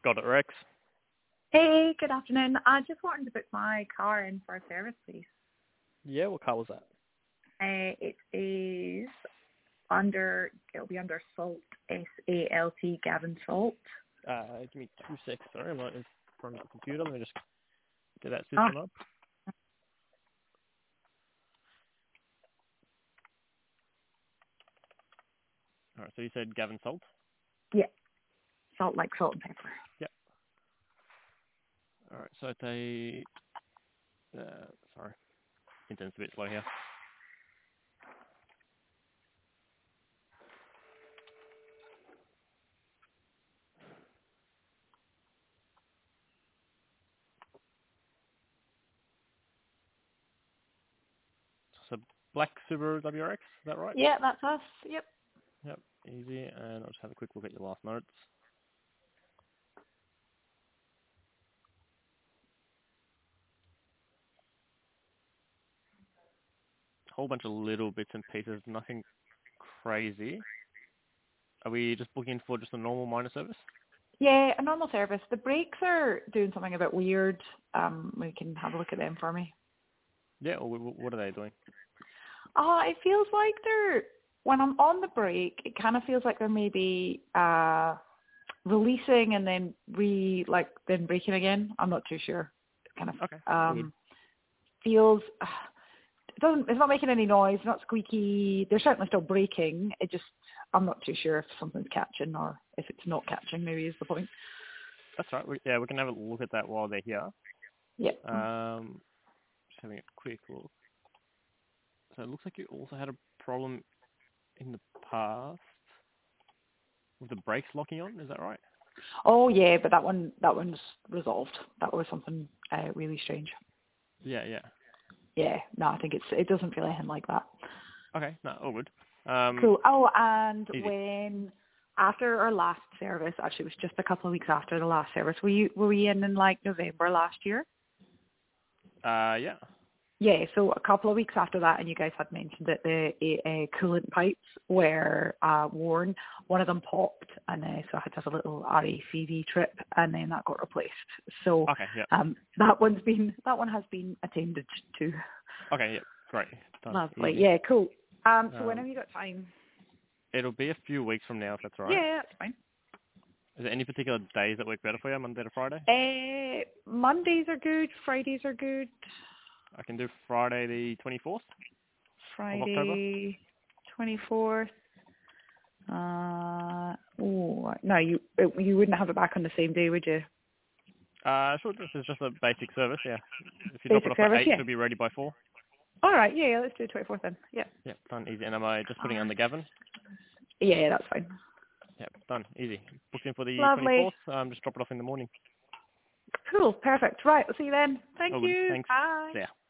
Got it, Rex. Hey, good afternoon. I just wanted to book my car in for a service, please. Yeah, what car was that? It is it'll be under Salt, SALT, Gavin Salt. Give me 2 seconds, sorry. I'm not in front of the computer. Let me just get that Oh, system up. Alright, so you said Gavin Salt? yeah. Salt like salt and pepper. Yep. Alright, so they... sorry. Internet's a bit slow here. So black Subaru WRX, is that right? Yeah, that's us. Yep. Yep, easy. And I'll just have a quick look at your last notes. A whole bunch of little bits and pieces, nothing crazy. Are we just booking for just a normal minor service? Yeah, a normal service. The brakes are doing something a bit weird. We can have a look at them for me. Yeah, or what are they doing? It feels like when I'm on the brake, it kind of feels like they're maybe releasing and then then braking again. I'm not too sure. It kind of Okay. feels it's not making any noise, not squeaky. They're certainly still braking. I'm not too sure if something's catching or if it's not catching. Maybe is the point. That's right. We can have a look at that while they're here. Yeah. Just having a quick look. So it looks like you also had a problem in the past with the brakes locking on. Is that right? Oh yeah, but that one's resolved. That was something really strange. Yeah. Yeah. No, I think it doesn't feel anything like that. Okay. No, all good. Cool. Oh, and Easy. after our last service, actually it was just a couple of weeks after the last service, were we in like November last year? Yeah. Yeah, so a couple of weeks after that, and you guys had mentioned that the coolant pipes were worn. One of them popped, and so I had to have a little RACV trip, and then that got replaced. So Okay. Yeah. that one has been attended to. Okay. Yeah. Great. Done. Lovely. Easy. Yeah. Cool. So when have you got time? It'll be a few weeks from now, if that's all right. Yeah, that's fine. Is there any particular days that work better for you, Monday to Friday? Mondays are good. Fridays are good. I can do Friday the 24th of October. Friday, 24th. No, you wouldn't have it back on the same day, would you? Sure, this is just a basic service, yeah. If you drop it Basic off service, at 8, yeah. she'll be ready by 4. All right, yeah, let's do 24th then. Yeah. Yeah, done, easy. And am I just putting it on the Gavin? Yeah, that's fine. Yeah, done, easy. Booked in for the Lovely. 24th, just drop it off in the morning. Cool, perfect. Right, I'll see you then. Thank Oh, good, you. thanks. Bye. See ya.